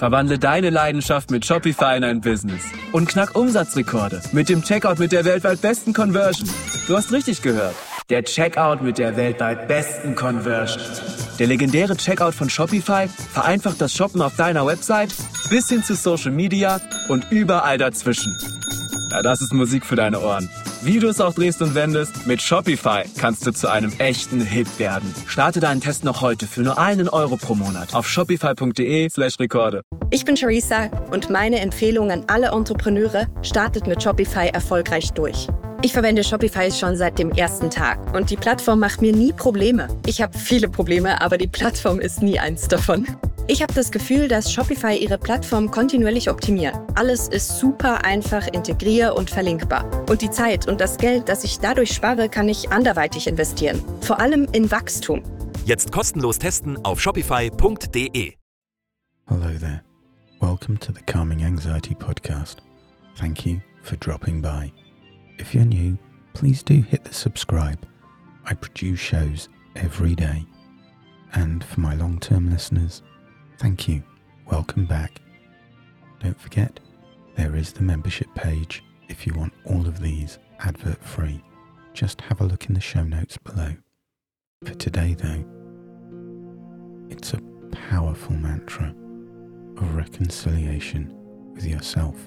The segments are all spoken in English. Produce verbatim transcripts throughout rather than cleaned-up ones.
Verwandle deine Leidenschaft mit Shopify in ein Business. Und knack Umsatzrekorde mit dem Checkout mit der weltweit besten Conversion. Du hast richtig gehört. Der Checkout mit der weltweit besten Conversion. Der legendäre Checkout von Shopify vereinfacht das Shoppen auf deiner Website bis hin zu Social Media und überall dazwischen. Ja, das ist Musik für deine Ohren. Wie du es auch drehst und wendest, mit Shopify kannst du zu einem echten Hit werden. Starte deinen Test noch heute für nur einen Euro pro Monat auf shopify.de slash Rekorde. Ich bin Charissa und meine Empfehlung an alle Entrepreneure: startet mit Shopify erfolgreich durch. Ich verwende Shopify schon seit dem ersten Tag und die Plattform macht mir nie Probleme. Ich habe viele Probleme, aber die Plattform ist nie eins davon. Ich habe das Gefühl, dass Shopify ihre Plattform kontinuierlich optimiert. Alles ist super einfach integrier- und verlinkbar. Und die Zeit und das Geld, das ich dadurch spare, kann ich anderweitig investieren. Vor allem in Wachstum. Jetzt kostenlos testen auf shopify punkt de. Hello there. Welcome to the Calming Anxiety Podcast. Thank you for dropping by. If you're new, please do hit the subscribe. I produce shows every day. And for my long-term listeners, thank you. Welcome back. Don't forget, there is the membership page if you want all of these advert-free. Just have a look in the show notes below. For today, though, it's a powerful mantra of reconciliation with yourself.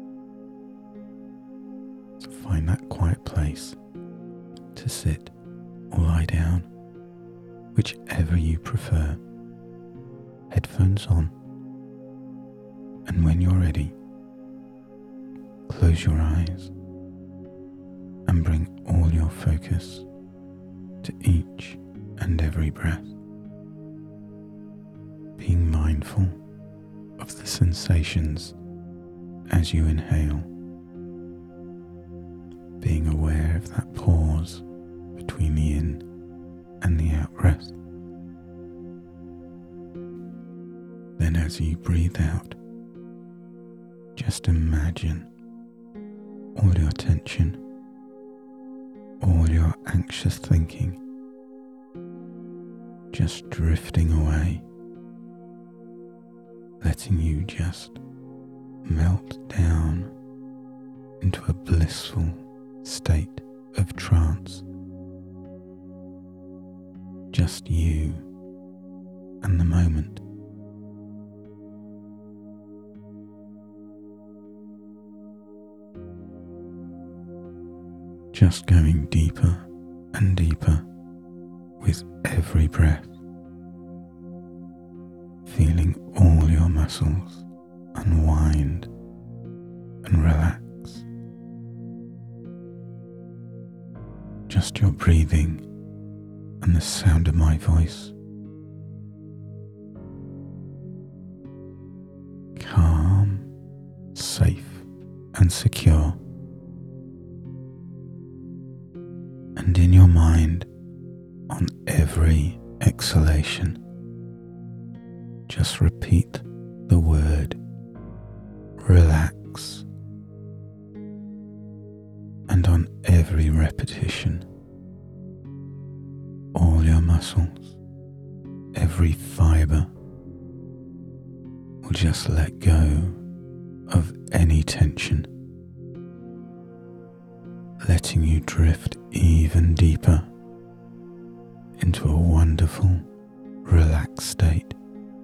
So find that quiet place to sit or lie down, whichever you prefer. Headphones on, and when you're ready, close your eyes and bring all your focus to each and every breath, being mindful of the sensations as you inhale, being aware of that pause between the in and the out breath. Then as you breathe out, just imagine all your tension, all your anxious thinking, just drifting away, letting you just melt down into a blissful state of trance. Just you and the moment. Just going deeper and deeper with every breath, feeling all your muscles unwind and relax. Just your breathing and the sound of my voice. Calm, safe and secure. And in your mind, on every exhalation, just repeat the word relax. And on every repetition, all your muscles, every fibre will just let go of any tension, letting you drift even deeper into a wonderful, relaxed state.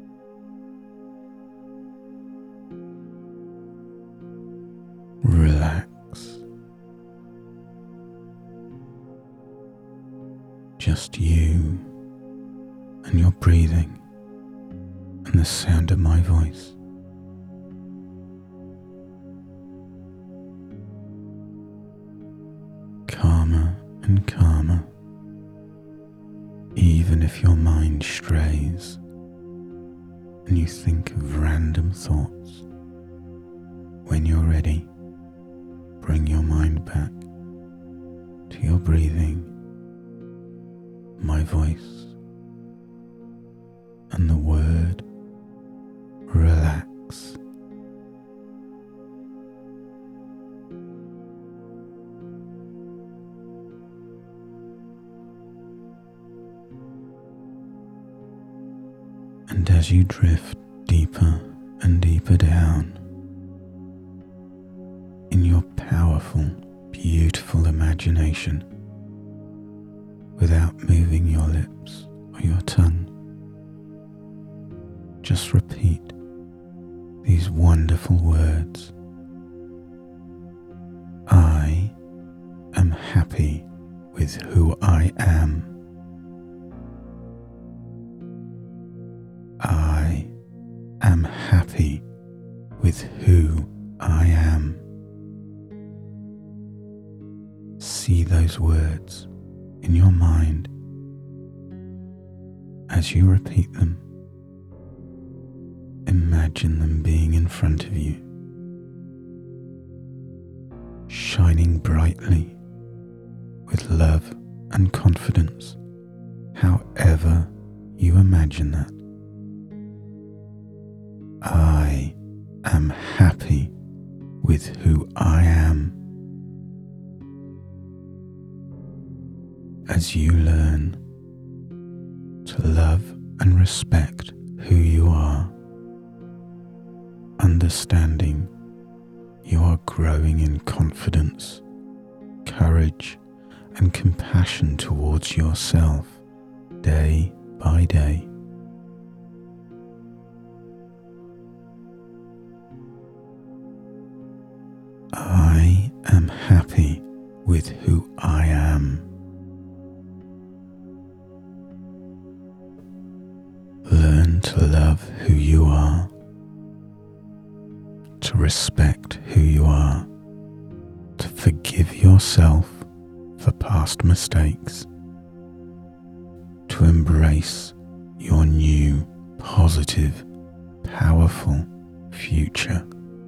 Relax. Just you and your breathing and the sound of my voice. Calmer and calmer, even if your mind strays and you think of random thoughts. When you're ready, bring your mind back to your breathing, my voice, and the word relax. And as you drift deeper and deeper deeper down in your powerful, beautiful imagination without moving your lips or your tongue. Just repeat these wonderful words. I am happy with who I am. I am happy with who I am. See those words in your mind as you repeat them. Imagine them being in front of you, shining brightly with love and confidence, however you imagine that. I am happy with who I am. As you learn to love and respect who you are, understanding you are growing in confidence, courage, and compassion towards yourself day by day. I am happy with who I am. Learn to love who you are, to respect who you are, to forgive yourself for past mistakes, to embrace your new, positive, powerful future.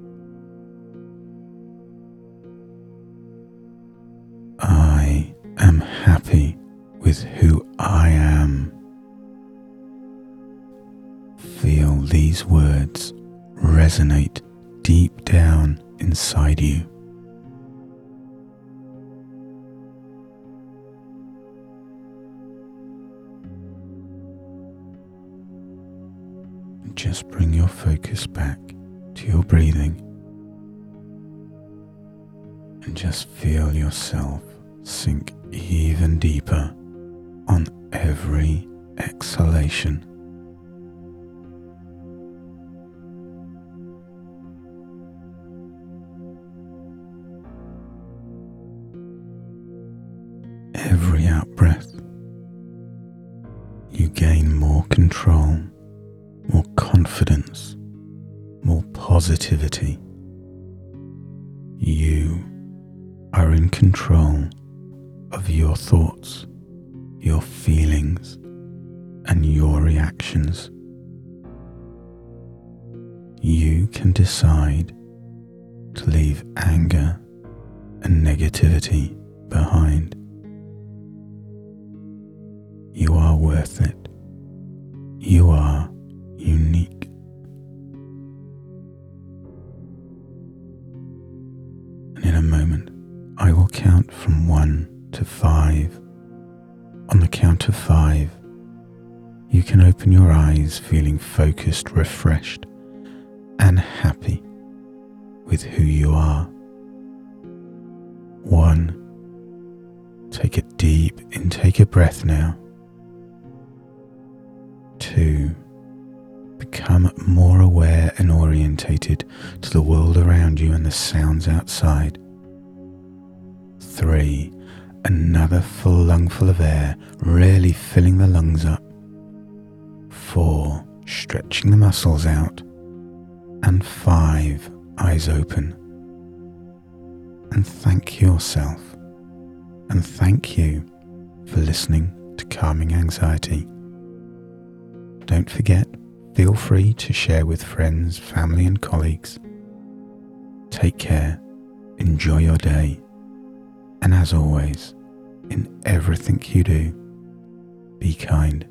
I am happy with who I am. Feel these words resonate deep down inside you. Just bring your focus back to your breathing and just feel yourself sink even deeper on every exhalation. Every out-breath, you gain more control, more confidence, more positivity. You are in control of your thoughts, your feelings, and your reactions. You can decide to leave anger and negativity behind. You are worth it. You are unique. And in a moment, I will count from one to five. On the count of five, you can open your eyes feeling focused, refreshed, and happy with who you are. One, take a deep intake of breath now. Two, become more aware and orientated to the world around you and the sounds outside. Three, another full lungful of air, really filling the lungs up. Four, stretching the muscles out. And five, eyes open. And thank yourself. And thank you for listening to Calming Anxiety. Don't forget, feel free to share with friends, family and colleagues. Take care, enjoy your day, and as always, in everything you do, be kind.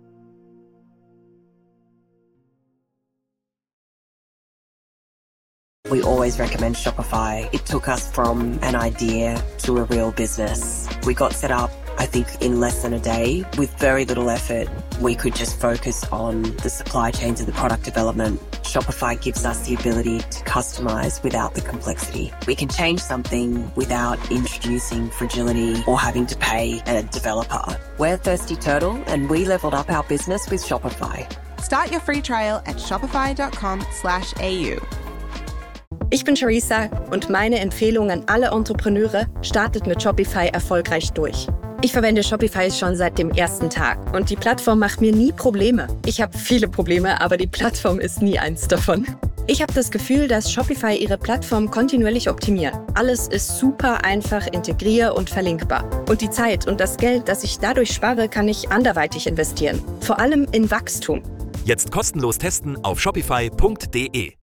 We always recommend Shopify. It took us from an idea to a real business. We got set up, I think, in less than a day. With very little effort, we could just focus on the supply chains and the product development Shopify gives us the ability to customize without the complexity. We can change something without introducing fragility or having to pay a developer. We're Thirsty Turtle, and we leveled up our business with Shopify. Start your free trial at shopify.com slash AU. Ich bin Charissa und meine Empfehlung an alle Entrepreneure: startet mit Shopify erfolgreich durch. Ich verwende Shopify schon seit dem ersten Tag und die Plattform macht mir nie Probleme. Ich habe viele Probleme, aber die Plattform ist nie eins davon. Ich habe das Gefühl, dass Shopify ihre Plattform kontinuierlich optimiert. Alles ist super einfach integrier- und verlinkbar. Und die Zeit und das Geld, das ich dadurch spare, kann ich anderweitig investieren. Vor allem in Wachstum. Jetzt kostenlos testen auf shopify punkt de.